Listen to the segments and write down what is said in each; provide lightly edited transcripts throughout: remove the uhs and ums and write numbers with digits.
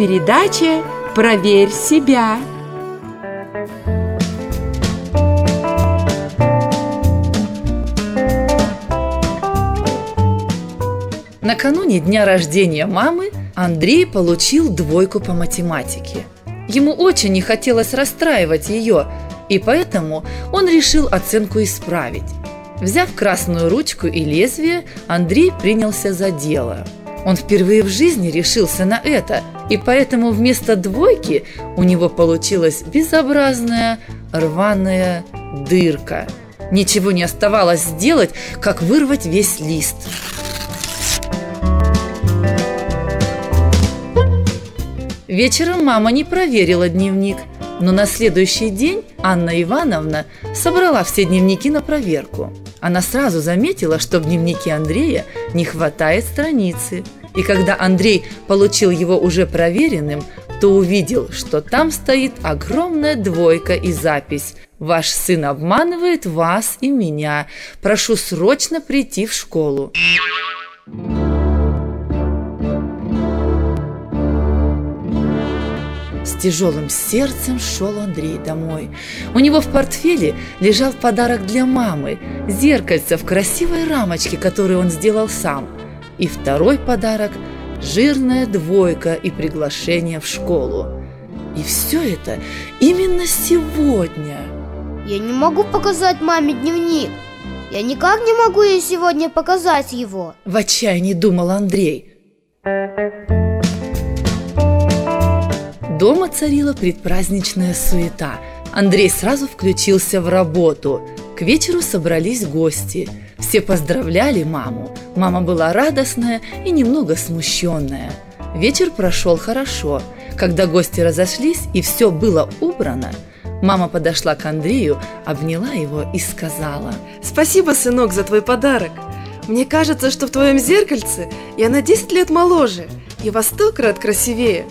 передаче «Проверь себя». Накануне дня рождения мамы Андрей получил 2 по математике. Ему очень не хотелось расстраивать ее, и поэтому он решил оценку исправить. Взяв красную ручку и лезвие, Андрей принялся за дело. Он впервые в жизни решился на это, и поэтому вместо 2 у него получилась безобразная рваная дырка. Ничего не оставалось сделать, как вырвать весь лист. Вечером мама не проверила дневник, но на следующий день Анна Ивановна собрала все дневники на проверку. Она сразу заметила, что в дневнике Андрея не хватает страницы. И когда Андрей получил его уже проверенным, то увидел, что там стоит огромная 2 и запись: «Ваш сын обманывает вас и меня. Прошу срочно прийти в школу». С тяжелым сердцем шел Андрей домой. У него в портфеле лежал подарок для мамы – зеркальце в красивой рамочке, которую он сделал сам. И второй подарок – жирная 2 и приглашение в школу. И все это именно сегодня. Я не могу показать маме дневник. Я никак не могу ей сегодня показать его. В отчаянии думал Андрей. Дома царила предпраздничная суета. Андрей сразу включился в работу. К вечеру собрались гости. Все поздравляли маму. Мама была радостная и немного смущенная. Вечер прошел хорошо. Когда гости разошлись и все было убрано, мама подошла к Андрею, обняла его и сказала: «Спасибо, сынок, за твой подарок. Мне кажется, что в твоем зеркальце я на 10 лет моложе и во 100 крат красивее».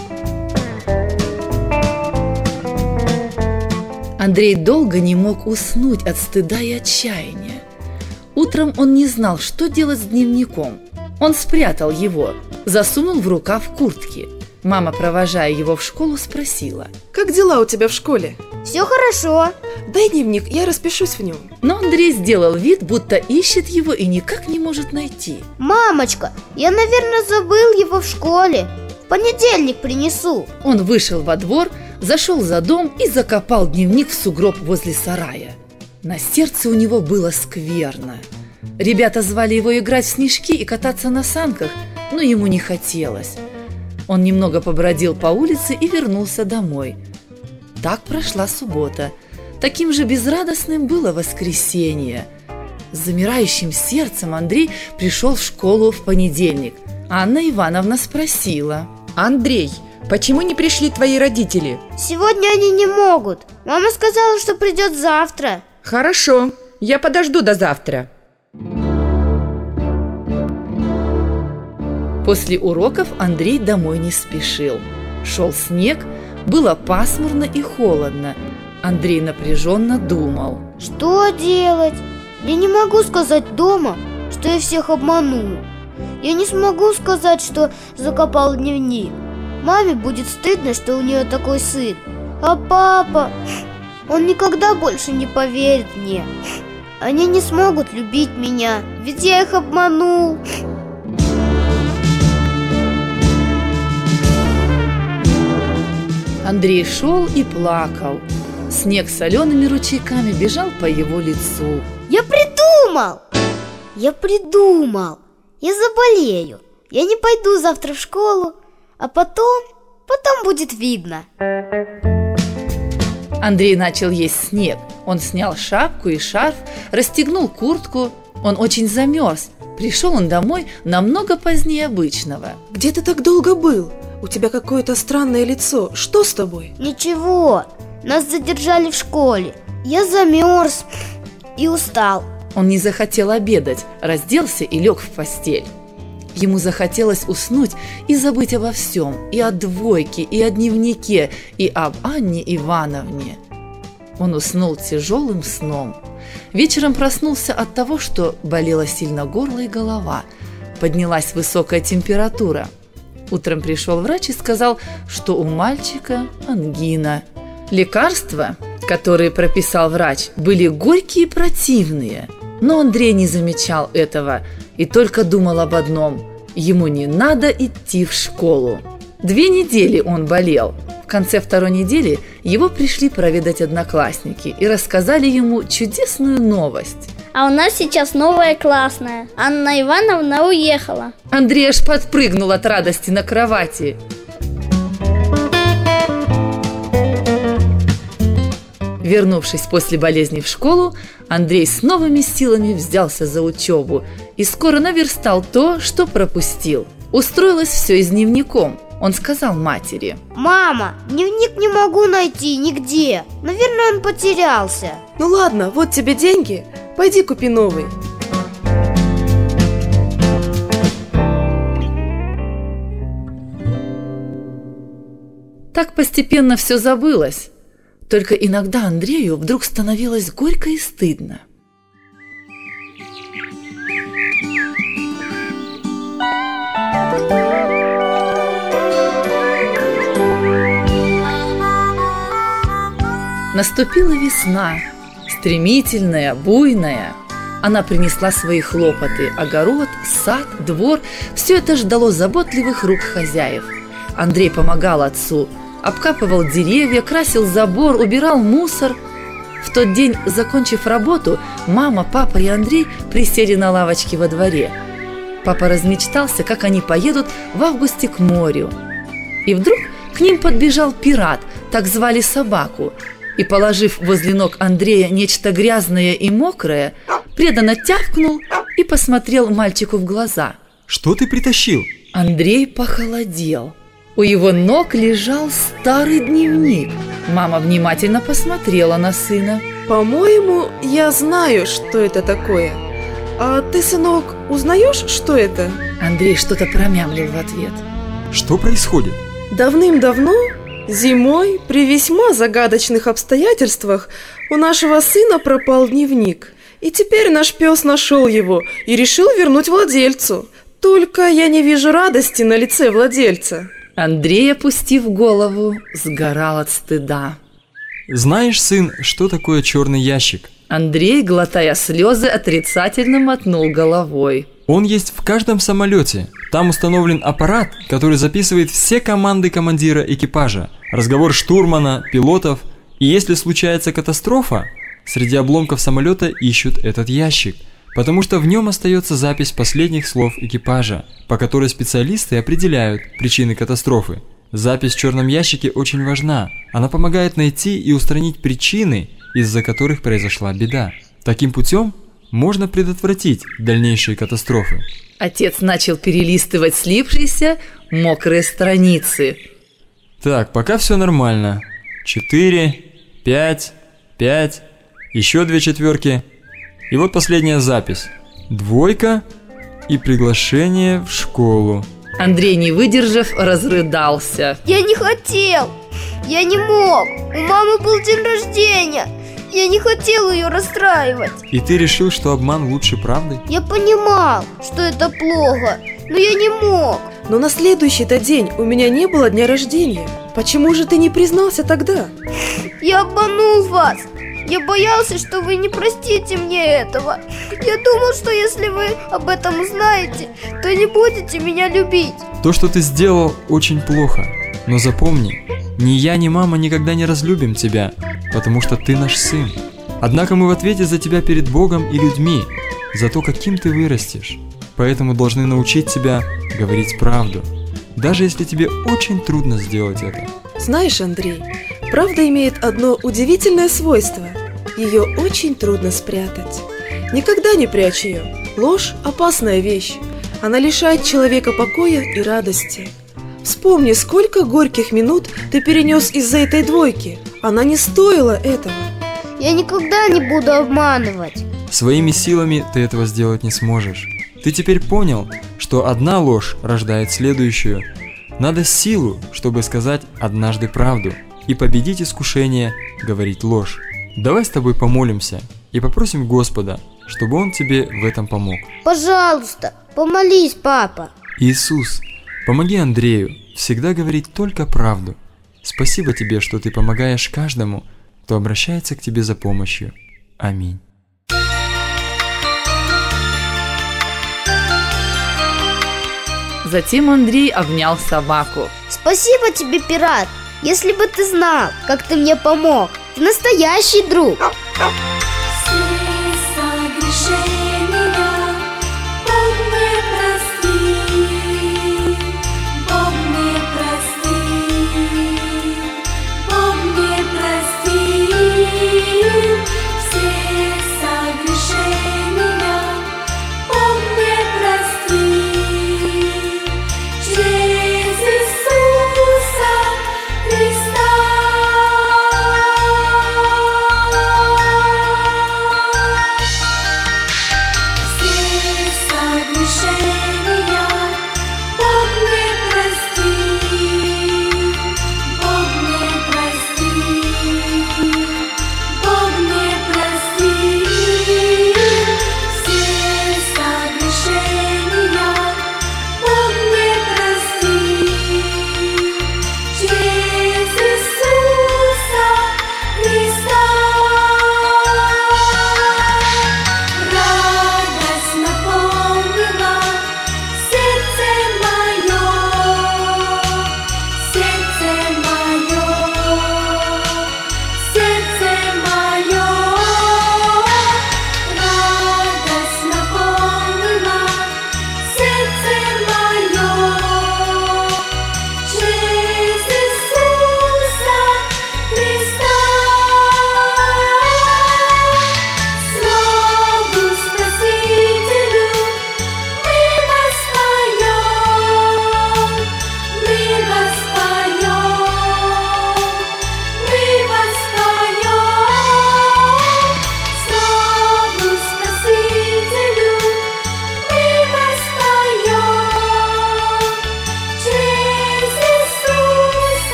Андрей долго не мог уснуть от стыда и отчаяния. Утром он не знал, что делать с дневником. Он спрятал его, засунул в рукав куртки. Мама, провожая его в школу, спросила: «Как дела у тебя в школе?» «Все хорошо». «Дай дневник, я распишусь в нем». Но Андрей сделал вид, будто ищет его и никак не может найти. «Мамочка, я, наверное, забыл его в школе. В понедельник принесу». Он вышел во двор, зашел за дом и закопал дневник в сугроб возле сарая. На сердце у него было скверно. Ребята звали его играть в снежки и кататься на санках, но ему не хотелось. Он немного побродил по улице и вернулся домой. Так прошла суббота. Таким же безрадостным было воскресенье. С замирающим сердцем Андрей пришел в школу в понедельник. Анна Ивановна спросила: «Андрей, почему не пришли твои родители?» «Сегодня они не могут. Мама сказала, что придет завтра». «Хорошо, я подожду до завтра». После уроков Андрей домой не спешил. Шел снег, было пасмурно и холодно. Андрей напряженно думал: «Что делать? Я не могу сказать дома, что я всех обманул. Я не смогу сказать, что закопал дневник. Маме будет стыдно, что у нее такой сын. А папа, он никогда больше не поверит мне. Они не смогут любить меня, ведь я их обманул». Андрей шел и плакал. Снег солеными ручейками бежал по его лицу. Я придумал! Я заболею. Я не пойду завтра в школу, а потом будет видно. Андрей начал есть снег. Он снял шапку и шарф, расстегнул куртку. Он очень замерз. Пришел он домой намного позднее обычного. «Где ты так долго был? У тебя какое-то странное лицо. Что с тобой?» «Ничего, нас задержали в школе. Я замерз и устал». Он не захотел обедать, разделся и лег в постель. Ему захотелось уснуть и забыть обо всем, и о 2, и о дневнике, и об Анне Ивановне. Он уснул тяжелым сном. Вечером проснулся от того, что болело сильно горло и голова. Поднялась высокая температура. Утром пришел врач и сказал, что у мальчика ангина. Лекарства, которые прописал врач, были горькие и противные. Но Андрей не замечал этого и только думал об одном – ему не надо идти в школу. 2 недели он болел. В конце 2-й недели его пришли проведать одноклассники и рассказали ему чудесную новость. А у нас сейчас новая классная. Анна Ивановна уехала. Андрей аж подпрыгнул от радости на кровати. Вернувшись после болезни в школу, Андрей с новыми силами взялся за учебу и скоро наверстал то, что пропустил. Устроилось все и с дневником. Он сказал матери: Мама, дневник не могу найти нигде. Наверное, он потерялся. Ну ладно, вот тебе деньги, пойди купи новый. Так постепенно все забылось. Только иногда Андрею вдруг становилось горько и стыдно. Наступила весна, стремительная, буйная. Она принесла свои хлопоты. Огород, сад, двор – все это ждало заботливых рук хозяев. Андрей помогал отцу, обкапывал деревья, красил забор, убирал мусор. В тот день, закончив работу, мама, папа и Андрей присели на лавочке во дворе. Папа размечтался, как они поедут в августе к морю. И вдруг к ним подбежал пират, так звали собаку, и, положив возле ног Андрея нечто грязное и мокрое, преданно тявкнул и посмотрел мальчику в глаза. Что ты притащил? Андрей похолодел. У его ног лежал старый дневник. Мама внимательно посмотрела на сына. По-моему, я знаю, что это такое. А ты, сынок, узнаешь, что это? Андрей что-то промямлил в ответ. Что происходит? Давным-давно, зимой, при весьма загадочных обстоятельствах, у нашего сына пропал дневник. И теперь наш пес нашел его и решил вернуть владельцу. Только я не вижу радости на лице владельца. Андрей, опустив голову, сгорал от стыда. Знаешь, сын, что такое черный ящик? Андрей, глотая слезы, отрицательно мотнул головой. Он есть в каждом самолете. Там установлен аппарат, который записывает все команды командира экипажа, разговор штурмана, пилотов. И если случается катастрофа, среди обломков самолета ищут этот ящик, потому что в нем остается запись последних слов экипажа, по которой специалисты определяют причины катастрофы. Запись в черном ящике очень важна. Она помогает найти и устранить причины, из-за которых произошла беда. Таким путем можно предотвратить дальнейшие катастрофы. Отец начал перелистывать слипшиеся мокрые страницы. Так, пока все нормально. 4, 5, 5, еще 2 четверки. И вот последняя запись. 2 и приглашение в школу. Андрей, не выдержав, разрыдался. Я не хотел. Я не мог. У мамы был день рождения. Я не хотел ее расстраивать. И ты решил, что обман лучше правды? Я понимал, что это плохо, но я не мог. Но на следующий-то день у меня не было дня рождения. Почему же ты не признался тогда? Я обманул вас. Я боялся, что вы не простите мне этого. Я думал, что если вы об этом узнаете, то не будете меня любить. То, что ты сделал, очень плохо. Но запомни, ни я, ни мама никогда не разлюбим тебя, потому что ты наш сын. Однако мы в ответе за тебя перед Богом и людьми, за то, каким ты вырастешь. Поэтому должны научить тебя говорить правду, даже если тебе очень трудно сделать это. Знаешь, Андрей, правда имеет одно удивительное свойство. Ее очень трудно спрятать. Никогда не прячь ее. Ложь – опасная вещь. Она лишает человека покоя и радости. Вспомни, сколько горьких минут ты перенес из-за этой 2. Она не стоила этого. Я никогда не буду обманывать. Своими силами ты этого сделать не сможешь. Ты теперь понял, что одна ложь рождает следующую. Надо силу, чтобы сказать однажды правду и победить искушение говорить ложь. Давай с тобой помолимся и попросим Господа, чтобы Он тебе в этом помог. Пожалуйста, помолись, папа. Иисус, Помоги Андрею всегда говорить только правду. Спасибо тебе, что ты помогаешь каждому, кто обращается к тебе за помощью. Аминь. Затем Андрей обнял собаку. Спасибо тебе, пират. Если бы ты знал, как ты мне помог. Ты настоящий друг.